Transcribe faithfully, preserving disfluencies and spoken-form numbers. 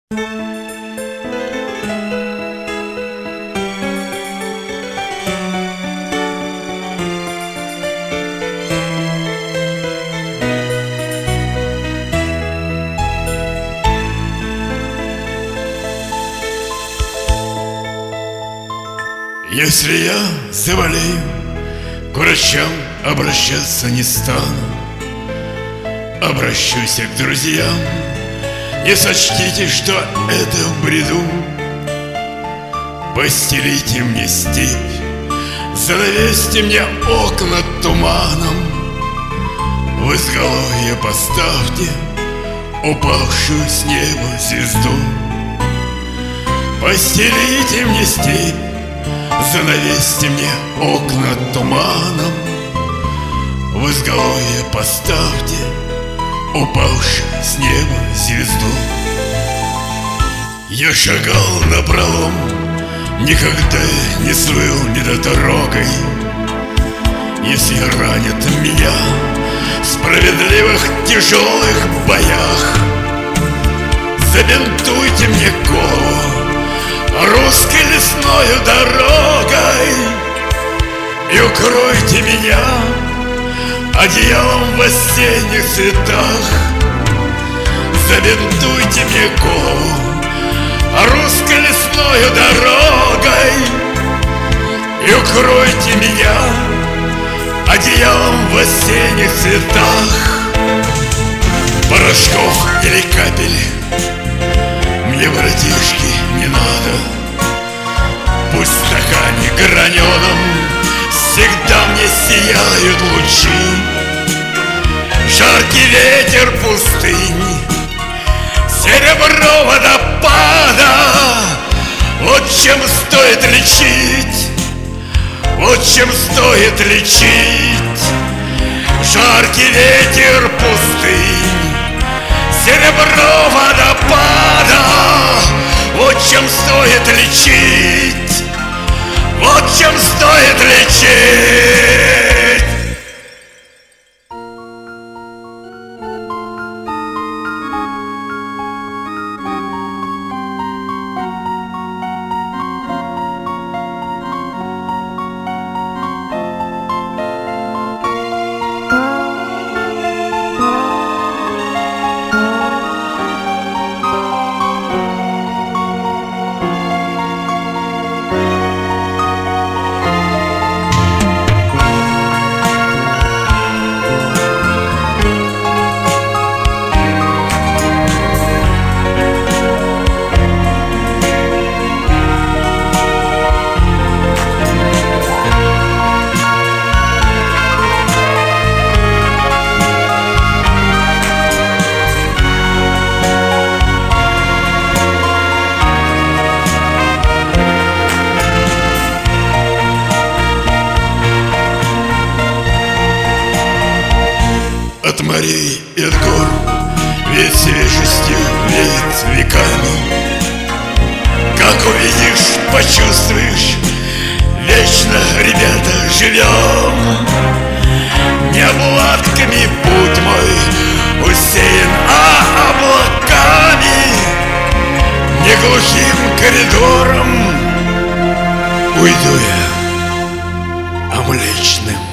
Если я заболею, к врачам обращаться не стану. Обращусь я к друзьям, не сочтите, что это в бреду. Постелите мне степь, занавесьте мне окна туманом, в изголовье поставьте упавшую с неба звезду. Постелите мне степь, занавесьте мне окна туманом, в изголовье поставьте упавшую с неба звезду. Я шагал напролом, никогда не слыл недотрогой. Если ранят меня в справедливых тяжелых боях, забинтуйте мне голову русской лесною дорогой и укройте меня одеялом в осенних цветах. Забинтуйте мне голову русской лесною дорогой и укройте меня одеялом в осенних цветах. Порошков или капель мне, братишки, не надо. Пусть в стакане граненом всегда мне сияют лучи. Жаркий ветер пустыни, серебро водопада, вот чем стоит лечить, вот чем стоит лечить. Жаркий ветер пустыни, серебро водопада, вот чем стоит лечить, вот чем стоит лечить. От морей и от гор ведь свежестью веет веками. Как увидишь, почувствуешь, вечно, ребята, живем. Не обладками путь мой усеян, а облаками. Не глухим коридором уйду я, а млечным